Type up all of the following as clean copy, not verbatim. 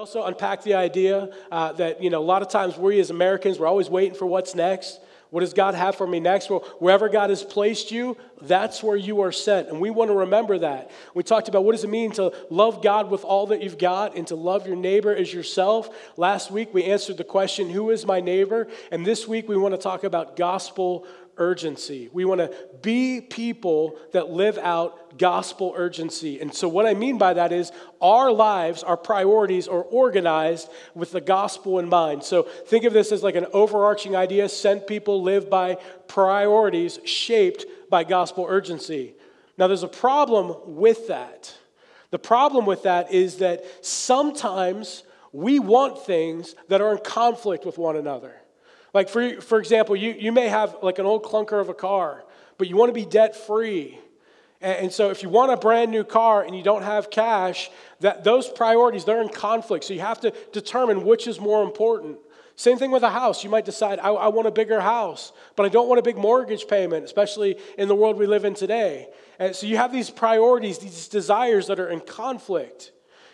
also unpack the idea that, a lot of times we as Americans, we're always waiting for what's next. What does God have for me next? Well, wherever God has placed you, that's where you are sent. And we want to remember that. We talked about what does it mean to love God with all that you've got and to love your neighbor as yourself. Last week, we answered the question, who is my neighbor? And this week, we want to talk about gospel urgency. We want to be people that live out gospel urgency. And so what I mean by that is our lives, our priorities are organized with the gospel in mind. So think of this as like an overarching idea. Sent people live by priorities shaped by gospel urgency. Now there's a problem with that. The problem with that is that sometimes we want things that are in conflict with one another. Like for example, you may have like an old clunker of a car, but you want to be debt free. And so if you want a brand new car and you don't have cash, those priorities, they're in conflict. So you have to determine which is more important. Same thing with a house. You might decide, I want a bigger house, but I don't want a big mortgage payment, especially in the world we live in today. And so you have these priorities, these desires that are in conflict.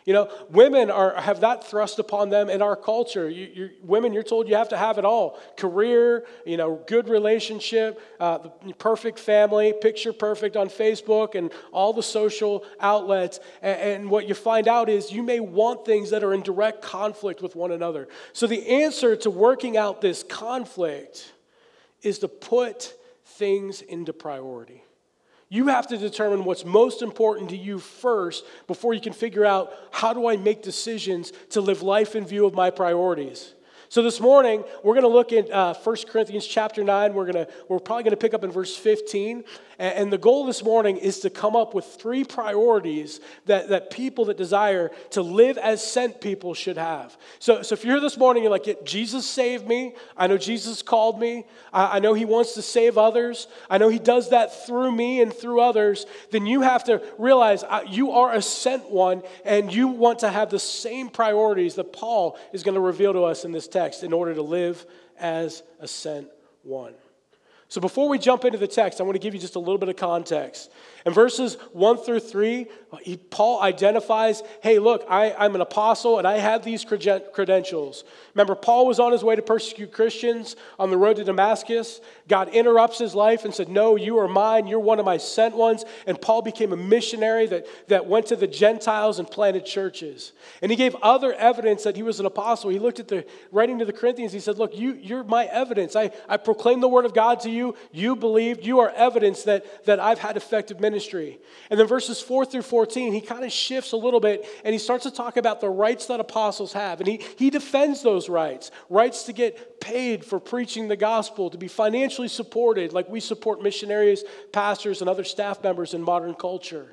Women have that thrust upon them in our culture. Women, you're told you have to have it all. Career, good relationship, the perfect family, picture perfect on Facebook and all the social outlets. And what you find out is you may want things that are in direct conflict with one another. So the answer to working out this conflict is to put things into priority. You have to determine what's most important to you first before you can figure out how do I make decisions to live life in view of my priorities. So this morning, we're going to look at 1 Corinthians chapter 9. We're probably going to pick up in verse 15. And the goal this morning is to come up with 3 priorities that people that desire to live as sent people should have. So if you're here this morning, you're like, Jesus saved me. I know Jesus called me. I know he wants to save others. I know he does that through me and through others. Then you have to realize you are a sent one, and you want to have the same priorities that Paul is going to reveal to us in this text in order to live as a sent one. So before we jump into the text, I want to give you just a little bit of context. In verses 1 through 3, Paul identifies, hey, look, I'm an apostle and I have these credentials. Remember, Paul was on his way to persecute Christians on the road to Damascus. God interrupts his life and said, no, you are mine. You're one of my sent ones. And Paul became a missionary that went to the Gentiles and planted churches. And he gave other evidence that he was an apostle. He looked at the writing to the Corinthians. He said, look, you're my evidence. I proclaimed the word of God to you. You believed. You are evidence that I've had effective ministry. And then verses 4 through 14, he kind of shifts a little bit and he starts to talk about the rights that apostles have. And he defends those rights to get paid for preaching the gospel, to be financially supported like we support missionaries, pastors, and other staff members in modern culture.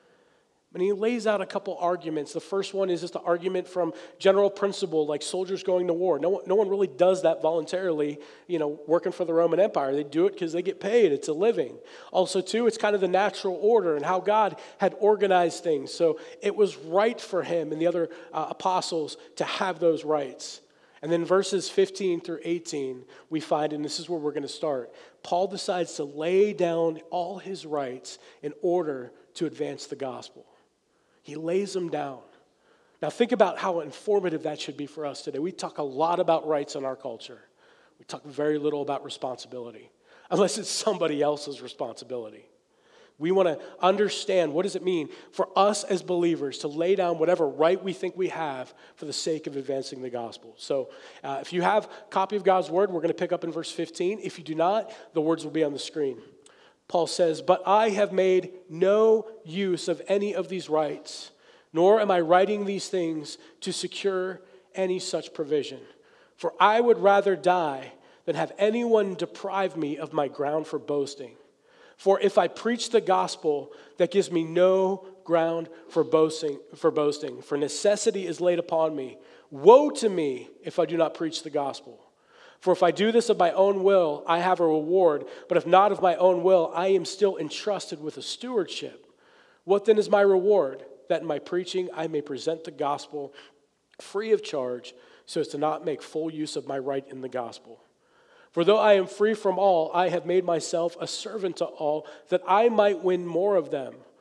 And he lays out a couple arguments. The first one is just an argument from general principle, like soldiers going to war. No one really does that voluntarily, working for the Roman Empire. They do it because they get paid. It's a living. Also, too, it's kind of the natural order and how God had organized things. So it was right for him and the other apostles to have those rights. And then verses 15 through 18, we find, and this is where we're going to start, Paul decides to lay down all his rights in order to advance the gospel. He lays them down. Now think about how informative that should be for us today. We talk a lot about rights in our culture. We talk very little about responsibility, unless it's somebody else's responsibility. We want to understand what does it mean for us as believers to lay down whatever right we think we have for the sake of advancing the gospel. So if you have a copy of God's word, we're going to pick up in verse 15. If you do not, the words will be on the screen. Paul says, "But I have made no use of any of these rights, nor am I writing these things to secure any such provision. For I would rather die than have anyone deprive me of my ground for boasting. For if I preach the gospel, that gives me no ground for boasting, for necessity is laid upon me. Woe to me if I do not preach the gospel. For if I do this of my own will, I have a reward. But if not of my own will, I am still entrusted with a stewardship. What then is my reward? That in my preaching I may present the gospel free of charge, so as to not make full use of my right in the gospel. For though I am free from all, I have made myself a servant to all, that I might win more of them.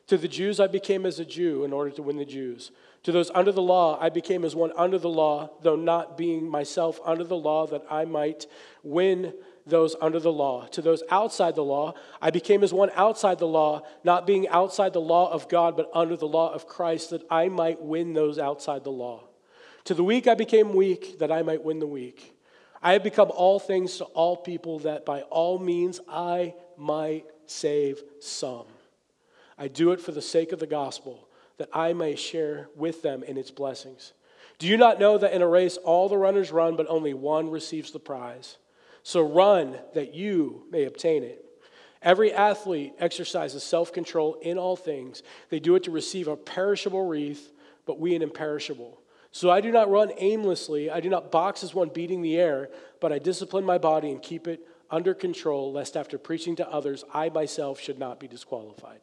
To the Jews I became as a Jew in order to win the Jews. To those under the law I became as one under the law, though not being myself under the law, that I might win those under the law. To those outside the law I became as one outside the law, not being outside the law of God, but under the law of Christ, that I might win those outside the law. To the weak I became weak, that I might win the weak. I have become all things to all people, that by all means I might save some. I do it for the sake of the gospel, that I may share with them in its blessings. Do you not know that in a race all the runners run, but only one receives the prize? So run that you may obtain it. Every athlete exercises self-control in all things. They do it to receive a perishable wreath, but we an imperishable. So I do not run aimlessly. I do not box as one beating the air, but I discipline my body and keep it under control, lest after preaching to others, I myself should not be disqualified.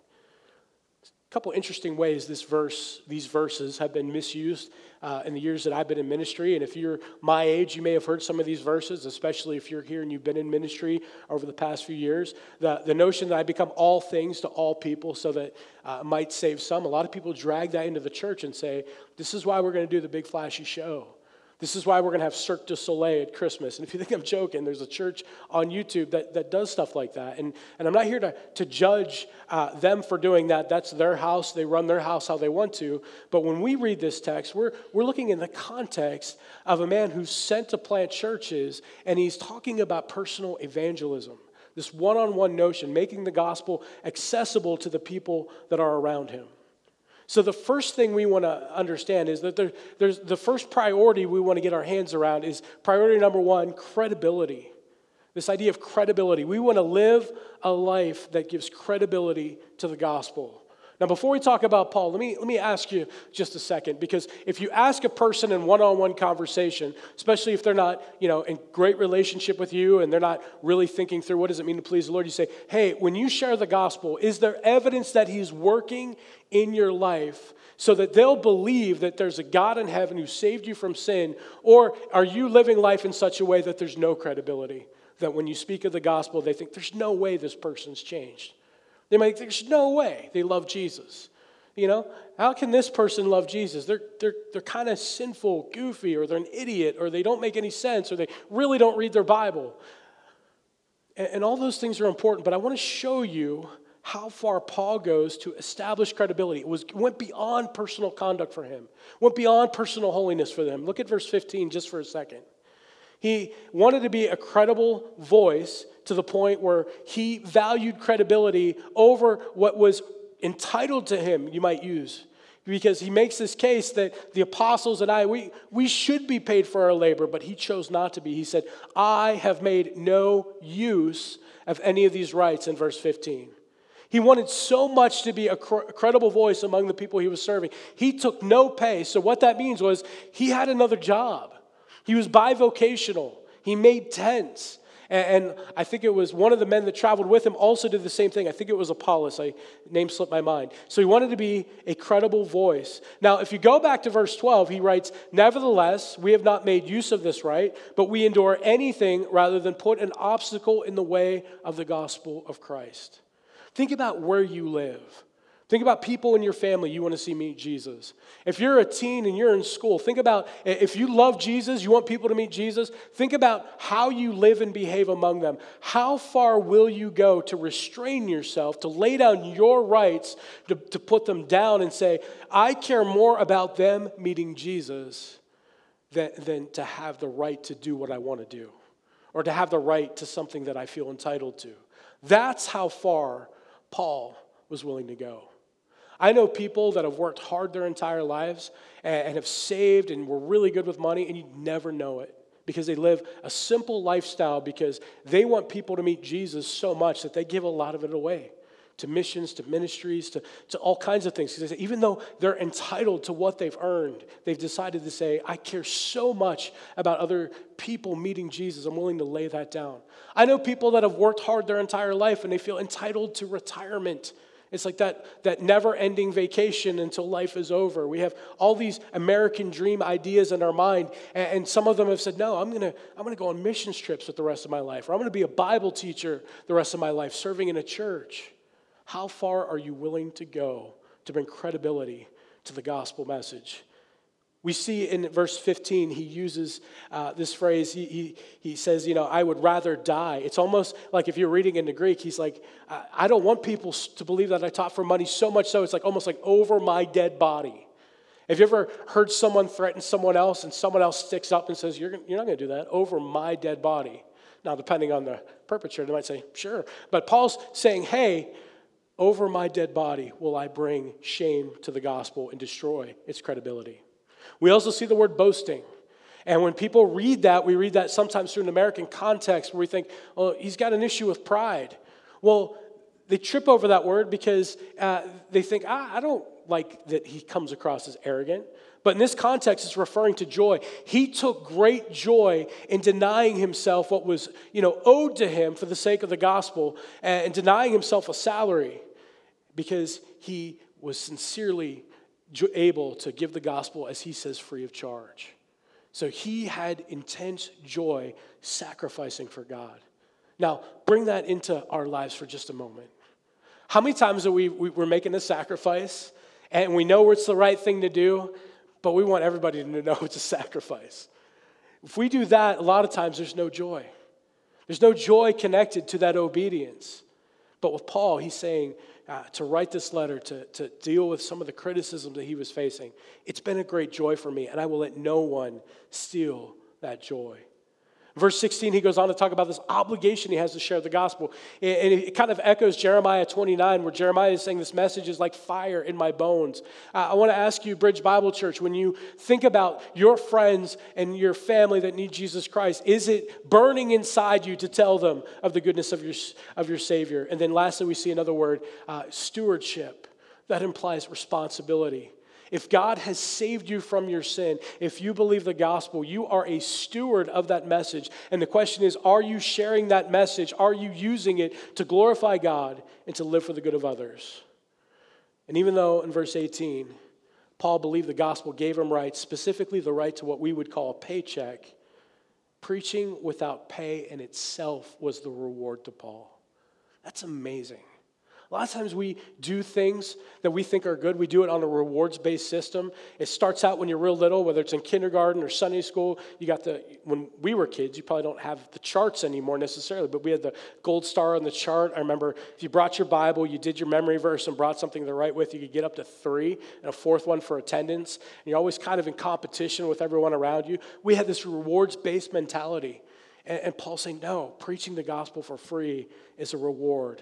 A couple interesting ways these verses have been misused in the years that I've been in ministry. And if you're my age, you may have heard some of these verses, especially if you're here and you've been in ministry over the past few years. The notion that I become all things to all people so that it might save some. A lot of people drag that into the church and say, this is why we're going to do the big flashy show. This is why we're going to have Cirque du Soleil at Christmas. And if you think I'm joking, there's a church on YouTube that does stuff like that. And I'm not here to judge them for doing that. That's their house. They run their house how they want to. But when we read this text, we're looking in the context of a man who's sent to plant churches, and he's talking about personal evangelism. This one-on-one notion, making the gospel accessible to the people that are around him. So the first thing we want to understand is that there's the first priority we want to get our hands around is priority number one, credibility. This idea of credibility. We want to live a life that gives credibility to the gospel. Now, before we talk about Paul, let me ask you just a second, because if you ask a person in one-on-one conversation, especially if they're not, in great relationship with you and they're not really thinking through what does it mean to please the Lord, you say, hey, when you share the gospel, is there evidence that he's working in your life so that they'll believe that there's a God in heaven who saved you from sin, or are you living life in such a way that there's no credibility, that when you speak of the gospel, they think there's no way this person's changed? They might think, there's no way they love Jesus. How can this person love Jesus? They're kind of sinful, goofy, or they're an idiot, or they don't make any sense, or they really don't read their Bible. And all those things are important, but I want to show you how far Paul goes to establish credibility. It went beyond personal conduct for him, went beyond personal holiness for them. Look at verse 15 just for a second. He wanted to be a credible voice to the point where he valued credibility over what was entitled to him, you might use. Because he makes this case that the apostles and we should be paid for our labor, but he chose not to be. He said, I have made no use of any of these rights in verse 15. He wanted so much to be a credible voice among the people he was serving. He took no pay. So what that means was he had another job. He was bivocational. He made tents. And I think it was one of the men that traveled with him also did the same thing. I think it was Apollos. Name slipped my mind. So he wanted to be a credible voice. Now, if you go back to verse 12, he writes, nevertheless, we have not made use of this right, but we endure anything rather than put an obstacle in the way of the gospel of Christ. Think about where you live. Think about people in your family you want to see meet Jesus. If you're a teen and you're in school, think about if you love Jesus, you want people to meet Jesus, think about how you live and behave among them. How far will you go to restrain yourself, to lay down your rights, to put them down and say, I care more about them meeting Jesus than to have the right to do what I want to do, or to have the right to something that I feel entitled to. That's how far Paul was willing to go. I know people that have worked hard their entire lives and have saved and were really good with money, and you never know it because they live a simple lifestyle because they want people to meet Jesus so much that they give a lot of it away to missions, to ministries, to all kinds of things. Because even though they're entitled to what they've earned, they've decided to say, I care so much about other people meeting Jesus, I'm willing to lay that down. I know people that have worked hard their entire life and they feel entitled to retirement. It's like that never-ending vacation until life is over. We have all these American dream ideas in our mind, and some of them have said, no, I'm gonna go on missions trips with the rest of my life, or I'm gonna be a Bible teacher the rest of my life, serving in a church. How far are you willing to go to bring credibility to the gospel message. We see in verse 15, he uses this phrase. He says, I would rather die. It's almost like if you're reading in the Greek, he's like, I don't want people to believe that I taught for money, so much so it's like almost like over my dead body. Have you ever heard someone threaten someone else and someone else sticks up and says, you're not going to do that over my dead body? Now, depending on the perpetrator, they might say, sure. But Paul's saying, hey, over my dead body will I bring shame to the gospel and destroy its credibility. We also see the word boasting. And when people read that, we read that sometimes through an American context where we think, oh, he's got an issue with pride. Well, they trip over that word because they think, I don't like that he comes across as arrogant. But in this context, it's referring to joy. He took great joy in denying himself what was, owed to him for the sake of the gospel and denying himself a salary because he was sincerely able to give the gospel, as he says, free of charge. So he had intense joy sacrificing for God. Now, bring that into our lives for just a moment. How many times are we're making a sacrifice and we know it's the right thing to do, but we want everybody to know it's a sacrifice? If we do that, a lot of times there's no joy. There's no joy connected to that obedience. But with Paul, he's saying, to write this letter, to deal with some of the criticism that he was facing. It's been a great joy for me, and I will let no one steal that joy. Verse 16, he goes on to talk about this obligation he has to share the gospel. And it kind of echoes Jeremiah 29, where Jeremiah is saying this message is like fire in my bones. I want to ask you, Bridge Bible Church, when you think about your friends and your family that need Jesus Christ, is it burning inside you to tell them of the goodness of your Savior? And then lastly, we see another word, stewardship. That implies responsibility. If God has saved you from your sin, if you believe the gospel, you are a steward of that message. And the question is, are you sharing that message? Are you using it to glorify God and to live for the good of others? And even though in verse 18, Paul believed the gospel gave him rights, specifically the right to what we would call a paycheck, preaching without pay in itself was the reward to Paul. That's amazing. A lot of times we do things that we think are good. We do it on a rewards-based system. It starts out when you're real little, whether it's in kindergarten or Sunday school. When we were kids, you probably don't have the charts anymore necessarily, but we had the gold star on the chart. I remember if you brought your Bible, you did your memory verse and brought something to write with, you could get up to 3 and a 4th one for attendance. And you're always kind of in competition with everyone around you. We had this rewards-based mentality. And Paul's saying, no, preaching the gospel for free is a reward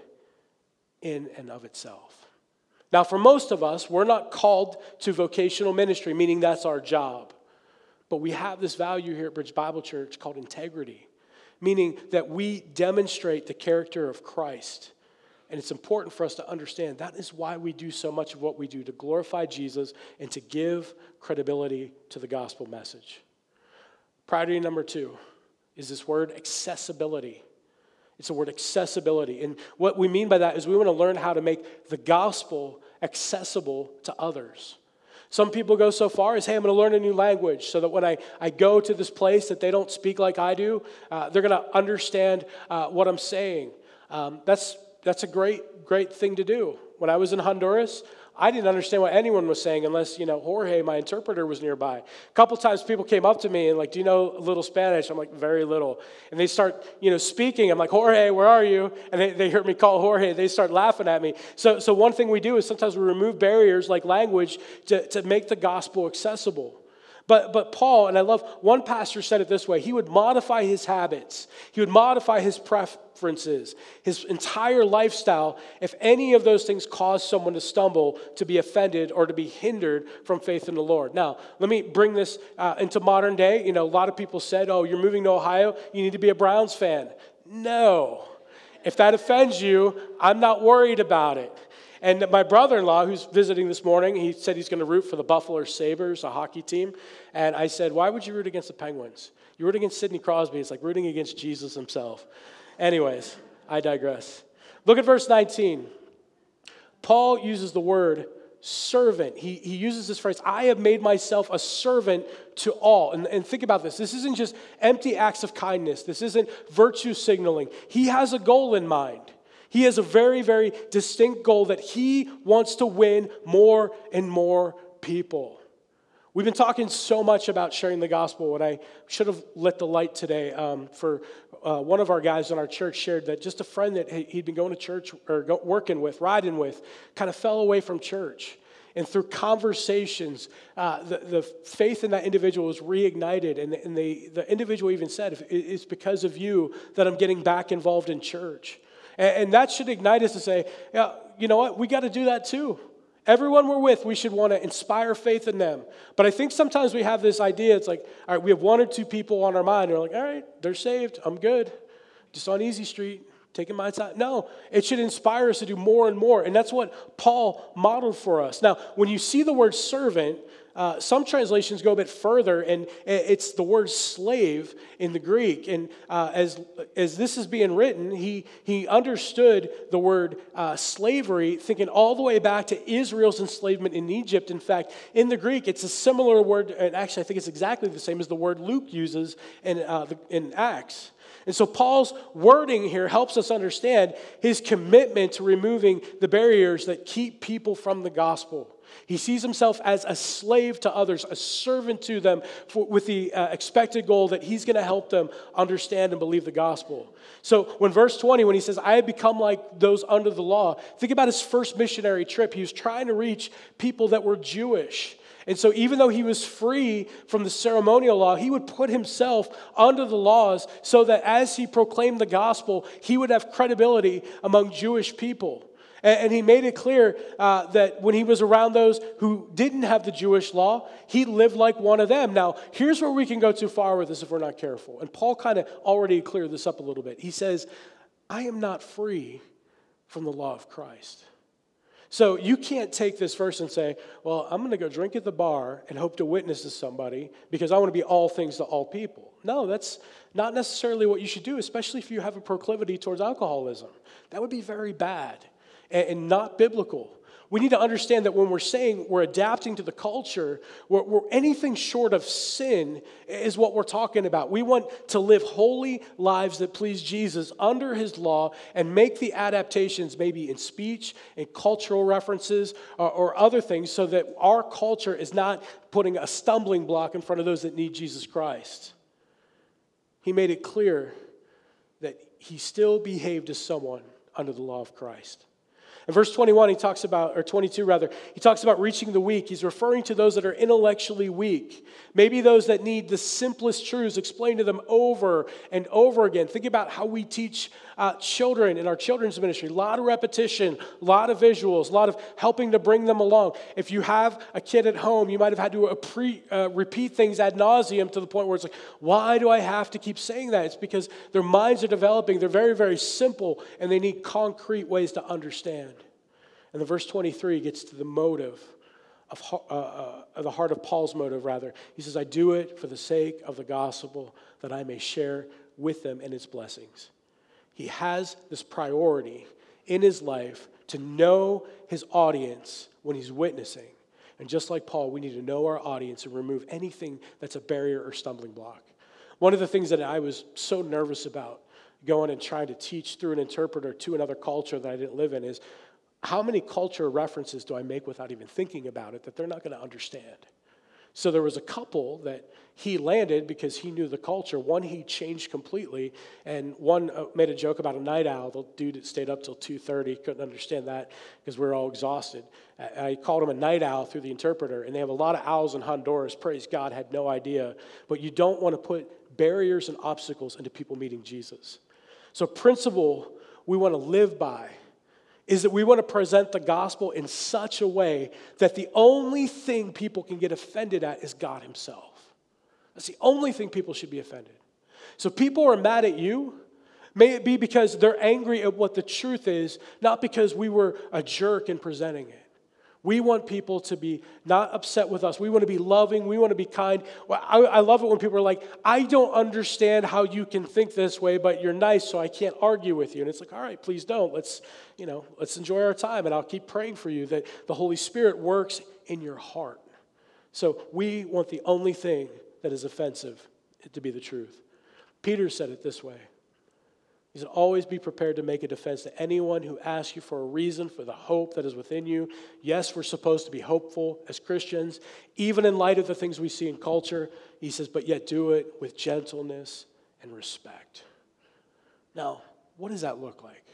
in and of itself. Now, for most of us, we're not called to vocational ministry, meaning that's our job. But we have this value here at Bridge Bible Church called integrity, meaning that we demonstrate the character of Christ. And it's important for us to understand that is why we do so much of what we do, to glorify Jesus and to give credibility to the gospel message. Priority number 2 is this word accessibility. It's the word accessibility. And what we mean by that is we want to learn how to make the gospel accessible to others. Some people go so far as, hey, I'm going to learn a new language so that when I go to this place that they don't speak like I do, they're going to understand what I'm saying. That's a great thing to do. When I was in Honduras, I didn't understand what anyone was saying unless, Jorge, my interpreter, was nearby. A couple times people came up to me and do you know a little Spanish? I'm like, very little. And they start, speaking. I'm like, Jorge, where are you? And they heard me call Jorge. They start laughing at me. So one thing we do is sometimes we remove barriers like language to make the gospel accessible. But Paul, and I love, one pastor said it this way, he would modify his habits. He would modify his preferences, his entire lifestyle, if any of those things caused someone to stumble, to be offended, or to be hindered from faith in the Lord. Now, let me bring this into modern day. A lot of people said, oh, you're moving to Ohio, you need to be a Browns fan. No. If that offends you, I'm not worried about it. And my brother-in-law, who's visiting this morning, he said he's going to root for the Buffalo Sabres, a hockey team. And I said, why would you root against the Penguins? You root against Sidney Crosby. It's like rooting against Jesus himself. Anyways, I digress. Look at verse 19. Paul uses the word servant. He uses this phrase, I have made myself a servant to all. And think about this. This isn't just empty acts of kindness. This isn't virtue signaling. He has a goal in mind. He has a very, very distinct goal that he wants to win more and more people. We've been talking so much about sharing the gospel, and I should have lit the light today for one of our guys in our church shared that just a friend that he'd been going to church or working with, riding with, kind of fell away from church. And through conversations, the faith in that individual was reignited. And the individual even said, it's because of you that I'm getting back involved in church. And that should ignite us to say, yeah, you know what, we got to do that too. Everyone we're with, we should want to inspire faith in them. But I think sometimes we have this idea, it's like, all right, we have one or two people on our mind, and we're like, all right, they're saved, I'm good. Just on easy street, taking my time. No, it should inspire us to do more and more. And that's what Paul modeled for us. Now, when you see the word servant, some translations go a bit further, and it's the word slave in the Greek. And as this is being written, he understood the word slavery, thinking all the way back to Israel's enslavement in Egypt. In fact, in the Greek, it's a similar word, and actually I think it's exactly the same as the word Luke uses in Acts. And so Paul's wording here helps us understand his commitment to removing the barriers that keep people from the gospel. He sees himself as a slave to others, a servant to them, with the expected goal that he's going to help them understand and believe the gospel. So when verse 20, when he says, I have become like those under the law, think about his first missionary trip. He was trying to reach people that were Jewish. And so even though he was free from the ceremonial law, he would put himself under the laws so that as he proclaimed the gospel, he would have credibility among Jewish people. And he made it clear that when he was around those who didn't have the Jewish law, he lived like one of them. Now, here's where we can go too far with this if we're not careful. And Paul kind of already cleared this up a little bit. He says, I am not free from the law of Christ. So you can't take this verse and say, well, I'm going to go drink at the bar and hope to witness to somebody because I want to be all things to all people. No, that's not necessarily what you should do, especially if you have a proclivity towards alcoholism. That would be very bad and not biblical. We need to understand that when we're saying we're adapting to the culture, we're anything short of sin is what we're talking about. We want to live holy lives that please Jesus under his law and make the adaptations maybe in speech and cultural references or other things so that our culture is not putting a stumbling block in front of those that need Jesus Christ. He made it clear that he still behaved as someone under the law of Christ. In verse 21, he talks about, or 22 rather, he talks about reaching the weak. He's referring to those that are intellectually weak. Maybe those that need the simplest truths explained to them over and over again. Think about how we teach children in our children's ministry. A lot of repetition, a lot of visuals, a lot of helping to bring them along. If you have a kid at home, you might have had to repeat things ad nauseum to the point where it's like, why do I have to keep saying that? It's because their minds are developing. They're very, very simple, and they need concrete ways to understand. And the verse 23 gets to the motive of the heart of Paul's motive, rather. He says, I do it for the sake of the gospel, that I may share with them in its blessings. He has this priority in his life to know his audience when he's witnessing. And just like Paul, we need to know our audience and remove anything that's a barrier or stumbling block. One of the things that I was so nervous about going and trying to teach through an interpreter to another culture that I didn't live in is, how many culture references do I make without even thinking about it that they're not going to understand? So there was a couple that he landed because he knew the culture. One he changed completely, and one made a joke about a night owl. The dude stayed up till 2:30, couldn't understand that because we were all exhausted. I called him a night owl through the interpreter, and they have a lot of owls in Honduras. Praise God, had no idea. But you don't want to put barriers and obstacles into people meeting Jesus. So principle we want to live by is that we want to present the gospel in such a way that the only thing people can get offended at is God himself. That's the only thing people should be offended. So people are mad at you, may it be because they're angry at what the truth is, not because we were a jerk in presenting it. We want people to be not upset with us. We want to be loving. We want to be kind. I love it when people are like, I don't understand how you can think this way, but you're nice, so I can't argue with you. And it's like, all right, please don't. Let's enjoy our time, and I'll keep praying for you that the Holy Spirit works in your heart. So we want the only thing that is offensive to be the truth. Peter said it this way. He said, always be prepared to make a defense to anyone who asks you for a reason for the hope that is within you. Yes, we're supposed to be hopeful as Christians, even in light of the things we see in culture. He says, but yet do it with gentleness and respect. Now, what does that look like?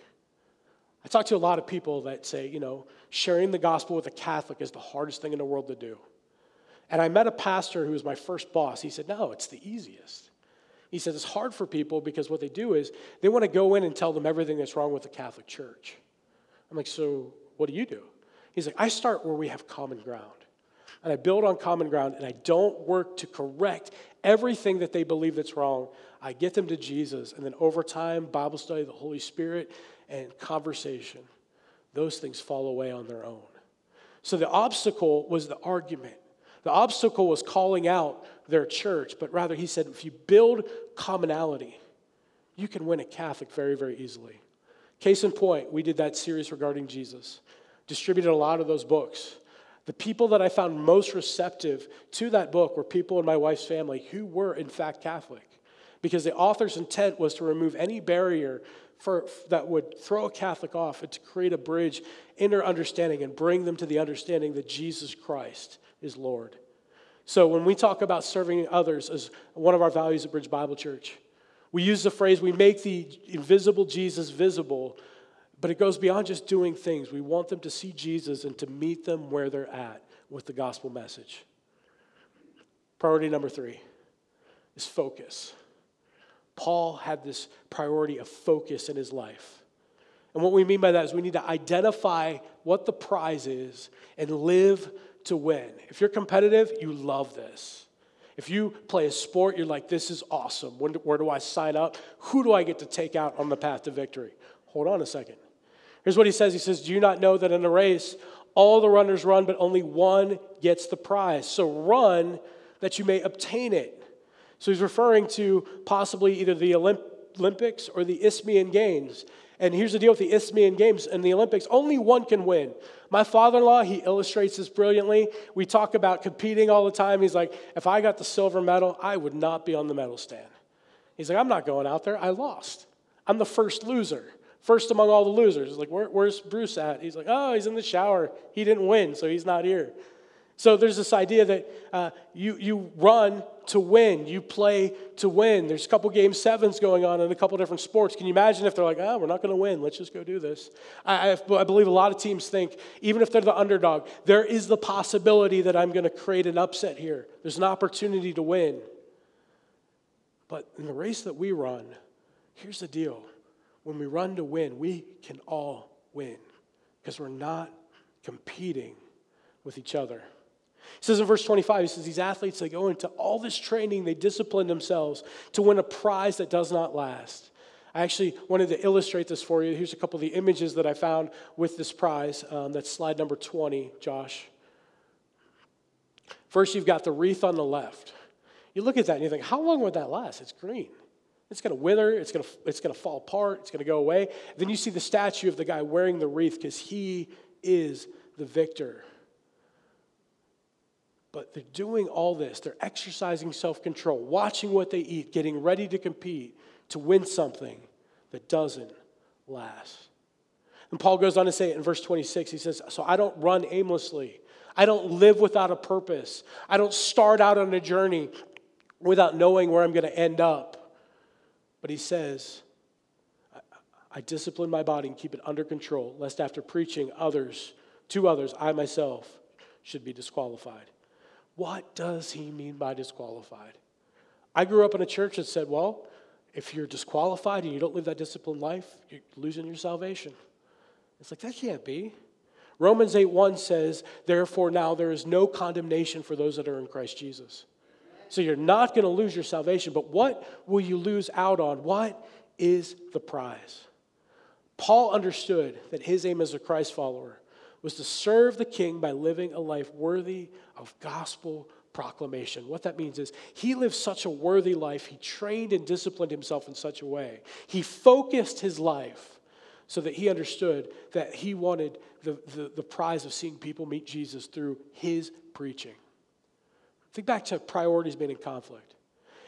I talk to a lot of people that say, sharing the gospel with a Catholic is the hardest thing in the world to do. And I met a pastor who was my first boss. He said, no, it's the easiest. He says it's hard for people because what they do is they want to go in and tell them everything that's wrong with the Catholic Church. I'm like, so what do you do? He's like, I start where we have common ground. And I build on common ground, and I don't work to correct everything that they believe that's wrong. I get them to Jesus, and then over time, Bible study, the Holy Spirit, and conversation, those things fall away on their own. So the obstacle was the argument. The obstacle was calling out their church, but rather he said, if you build commonality, you can win a Catholic very, very easily. Case in point, we did that series regarding Jesus, distributed a lot of those books. The people that I found most receptive to that book were people in my wife's family who were, in fact, Catholic, because the author's intent was to remove any barrier that would throw a Catholic off and to create a bridge in their understanding and bring them to the understanding that Jesus Christ is Lord. So when we talk about serving others as one of our values at Bridge Bible Church, we use the phrase, we make the invisible Jesus visible, but it goes beyond just doing things. We want them to see Jesus and to meet them where they're at with the gospel message. Priority number 3 is focus. Paul had this priority of focus in his life. And what we mean by that is we need to identify what the prize is and live to win. If you're competitive, you love this. If you play a sport, you're like, this is awesome. Where do I sign up? Who do I get to take out on the path to victory? Hold on a second. Here's what he says. He says, do you not know that in a race, all the runners run, but only one gets the prize? So run that you may obtain it. So he's referring to possibly either the Olympics or the Isthmian Games. And here's the deal with the Isthmian Games and the Olympics. Only one can win. My father-in-law, he illustrates this brilliantly. We talk about competing all the time. He's like, if I got the silver medal, I would not be on the medal stand. He's like, I'm not going out there. I lost. I'm the first loser. First among all the losers. He's like, where's Bruce at? He's like, oh, he's in the shower. He didn't win, so he's not here. So there's this idea that you run to win. You play to win. There's a couple game sevens going on in a couple different sports. Can you imagine if they're like, we're not going to win. Let's just go do this. I believe a lot of teams think, even if they're the underdog, there is the possibility that I'm going to create an upset here. There's an opportunity to win. But in the race that we run, here's the deal. When we run to win, we can all win because we're not competing with each other. He says in verse 25, he says, these athletes, they go into all this training, they discipline themselves to win a prize that does not last. I actually wanted to illustrate this for you. Here's a couple of the images that I found with this prize. That's slide number 20, Josh. First, you've got the wreath on the left. You look at that and you think, how long would that last? It's green. It's going to wither. It's going to fall apart. It's going to go away. Then you see the statue of the guy wearing the wreath because he is the victor. But they're doing all this. They're exercising self-control, watching what they eat, getting ready to compete, to win something that doesn't last. And Paul goes on to say it in verse 26. He says, so I don't run aimlessly. I don't live without a purpose. I don't start out on a journey without knowing where I'm going to end up. But he says, I discipline my body and keep it under control, lest after preaching to others, I myself should be disqualified. What does he mean by disqualified? I grew up in a church that said, well, if you're disqualified and you don't live that disciplined life, you're losing your salvation. It's like, that can't be. Romans 8:1 says, therefore now there is no condemnation for those that are in Christ Jesus. So you're not going to lose your salvation, but what will you lose out on? What is the prize? Paul understood that his aim as a Christ follower was to serve the King by living a life worthy of gospel proclamation. What that means is he lived such a worthy life. He trained and disciplined himself in such a way. He focused his life so that he understood that he wanted the prize of seeing people meet Jesus through his preaching. Think back to priorities being in conflict.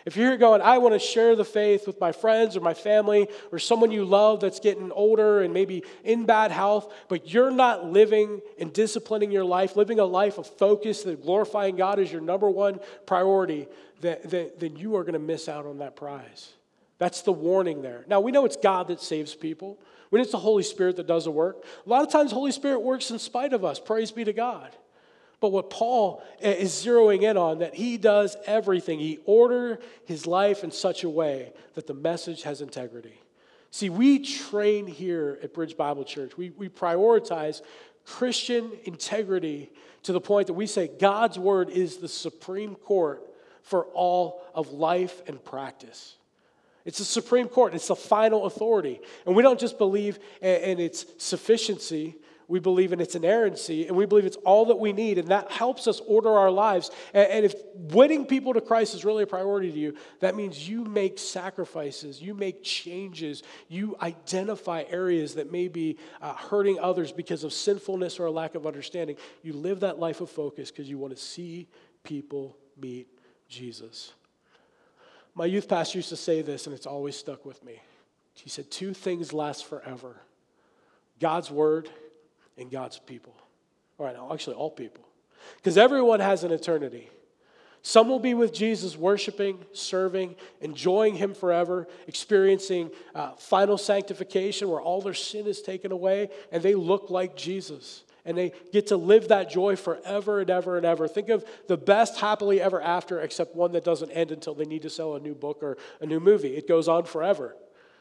If you're here going, I want to share the faith with my friends or my family or someone you love that's getting older and maybe in bad health, but you're not living and disciplining your life, living a life of focus, that glorifying God is your number one priority, then you are going to miss out on that prize. That's the warning there. Now, we know it's God that saves people. We know it's the Holy Spirit that does the work. A lot of times, the Holy Spirit works in spite of us. Praise be to God. But what Paul is zeroing in on, that he does everything. He ordered his life in such a way that the message has integrity. See, we train here at Bridge Bible Church. We prioritize Christian integrity to the point that we say God's word is the supreme court for all of life and practice. It's the Supreme Court. It's the final authority. And we don't just believe in its sufficiency. We believe in its inerrancy, and we believe it's all that we need, and that helps us order our lives. And if winning people to Christ is really a priority to you, that means you make sacrifices, you make changes, you identify areas that may be hurting others because of sinfulness or a lack of understanding. You live that life of focus because you want to see people meet Jesus. My youth pastor used to say this, and it's always stuck with me. He said, 2 things last forever: God's word and God's people. All right, actually all people. Because everyone has an eternity. Some will be with Jesus worshiping, serving, enjoying him forever, experiencing final sanctification where all their sin is taken away and they look like Jesus. And they get to live that joy forever and ever and ever. Think of the best happily ever after, except one that doesn't end until they need to sell a new book or a new movie. It goes on forever.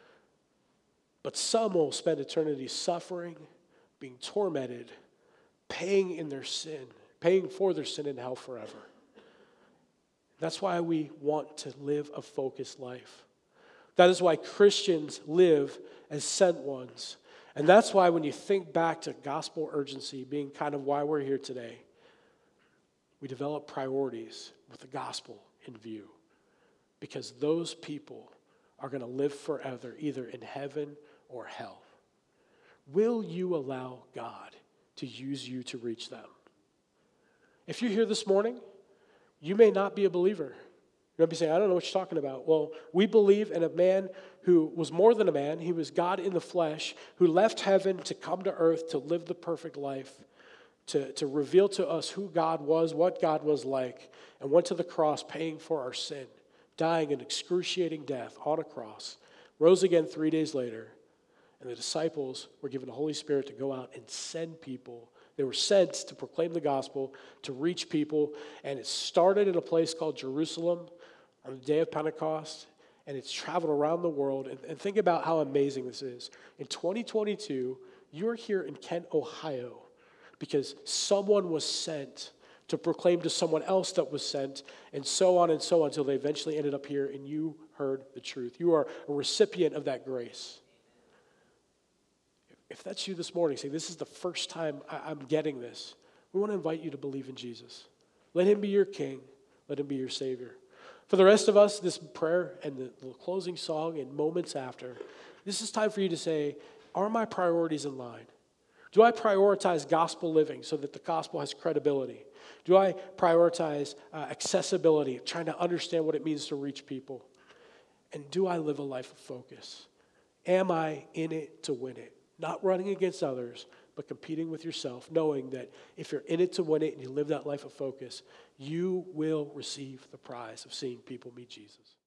But some will spend eternity suffering, being tormented, paying for their sin in hell forever. That's why we want to live a focused life. That is why Christians live as sent ones. And that's why when you think back to gospel urgency being kind of why we're here today, we develop priorities with the gospel in view. Because those people are going to live forever, either in heaven or hell. Will you allow God to use you to reach them? If you're here this morning, you may not be a believer. You might be saying, I don't know what you're talking about. Well, we believe in a man who was more than a man. He was God in the flesh, who left heaven to come to earth to live the perfect life, to reveal to us who God was, what God was like, and went to the cross paying for our sin, dying an excruciating death on a cross, rose again 3 days later. And the disciples were given the Holy Spirit to go out and send people. They were sent to proclaim the gospel, to reach people. And it started in a place called Jerusalem on the day of Pentecost. And it's traveled around the world. And think about how amazing this is. In 2022, you're here in Kent, Ohio, because someone was sent to proclaim to someone else that was sent, and so on until they eventually ended up here and you heard the truth. You are a recipient of that grace. If that's you this morning, say, this is the first time I'm getting this, we want to invite you to believe in Jesus. Let him be your king. Let him be your savior. For the rest of us, this prayer and the closing song and moments after, this is time for you to say, are my priorities in line? Do I prioritize gospel living so that the gospel has credibility? Do I prioritize accessibility, trying to understand what it means to reach people? And do I live a life of focus? Am I in it to win it? Not running against others, but competing with yourself, knowing that if you're in it to win it and you live that life of focus, you will receive the prize of seeing people meet Jesus.